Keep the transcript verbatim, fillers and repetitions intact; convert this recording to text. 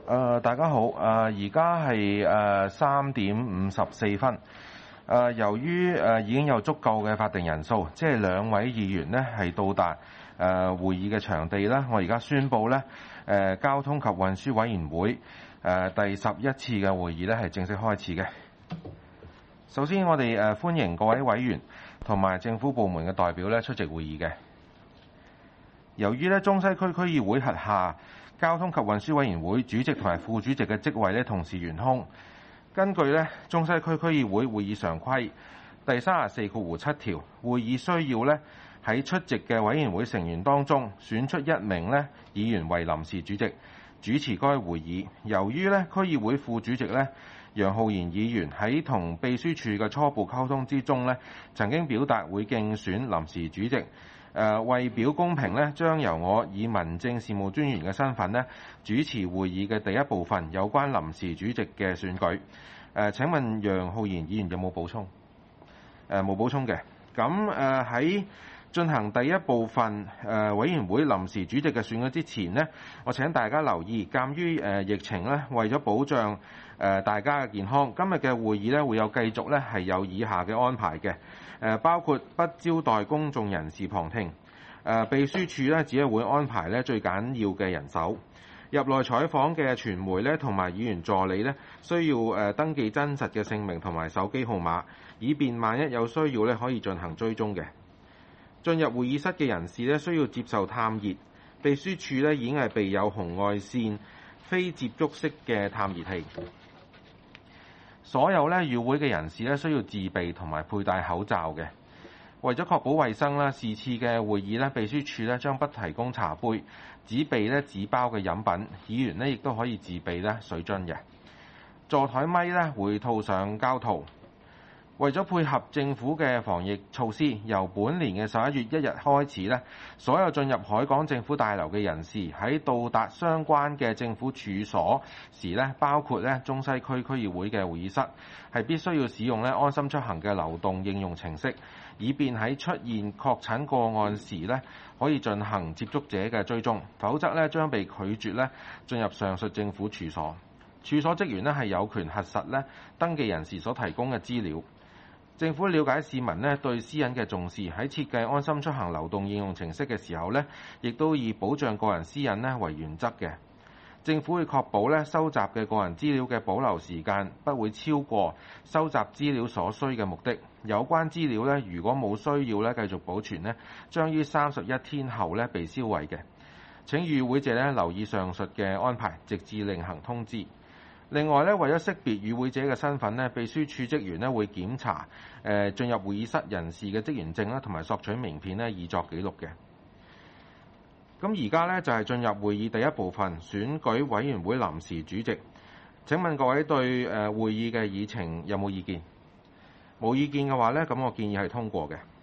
呃、大家好，誒而家係誒三點五十四分。誒、呃、由於誒、呃、已經有足夠嘅法定人數，即係兩位議員呢係到達誒、呃、會議嘅場地啦。我而家宣布呢，誒、呃、交通及運輸委員會誒、呃、第十一次嘅會議呢係正式開始嘅。首先，我哋誒歡迎各位委員同埋政府部門嘅代表咧出席會議嘅。由於咧中西區區議會轄下交通及運輸委員會主席同埋副主席嘅職位咧同時懸空，根據咧中西區區議會會議常規第三十四條七條，會議需要咧喺出席嘅委員會成員當中選出一名咧議員為臨時主席，主持該會議。由於咧區議會副主席咧楊浩然議員喺同秘書處嘅初步溝通之中咧，曾經表達會競選臨時主席。誒為表公平咧，將由我以民政事務專員嘅身份咧主持會議嘅第一部分有關臨時主席嘅選舉。誒請問楊浩然議員有冇補充？誒冇補充嘅。咁誒喺進行第一部分誒委員會臨時主席嘅選舉之前呢，我請大家留意，鑑於誒疫情咧，為咗保障誒大家嘅健康，今日嘅會議咧會有繼續咧係有以下嘅安排嘅。誒包括不招待公眾人士旁聽，誒秘書處咧只係會安排咧最緊要嘅人手。入內採訪嘅傳媒咧同埋議員助理咧需要誒登記真實嘅姓名同埋手機號碼，以便萬一有需要咧可以進行追蹤嘅。進入會議室嘅人士咧需要接受探熱，秘書處咧已經係備有紅外線非接觸式嘅探熱器。所有咧與會嘅人士咧需要自備同埋佩戴口罩嘅。為咗確保衛生啦，是次嘅會議咧，秘書處咧將不提供茶杯，只備咧紙包嘅飲品。議員咧亦都可以自備咧水樽嘅。座台咪咧會套上膠套。為咗配合政府嘅防疫措施，由本年嘅十一月一日開始咧，所有進入海港政府大樓嘅人士喺到達相關嘅政府處所時咧，包括咧中西區區議會嘅會議室，係必須要使用咧安心出行嘅流動應用程式，以便喺出現確診個案時咧可以進行接觸者嘅追蹤，否則咧將被拒絕咧進入上述政府處所。處所職員咧係有權核實咧登記人士所提供嘅資料。政府了解市民咧對私隱嘅重視，喺設計安心出行流動應用程式嘅時候咧，亦都以保障個人私隱咧為原則嘅。政府會確保咧收集嘅個人資料嘅保留時間不會超過收集資料所需嘅目的。有關資料咧，如果冇需要咧繼續保存咧，將於三十一天後咧被銷毀嘅。請與會者咧留意上述嘅安排，直至另行通知。另外咧，為咗識別與會者嘅身份咧，秘書處職員咧會檢查誒進入會議室人士嘅職員證啦，同埋索取名片咧，以作記錄嘅。咁而家咧就係進入會議第一部分，選舉委員會臨時主席。請問各位對誒會議嘅議程有冇意見？冇意見嘅話咧，咁我建議係通過嘅。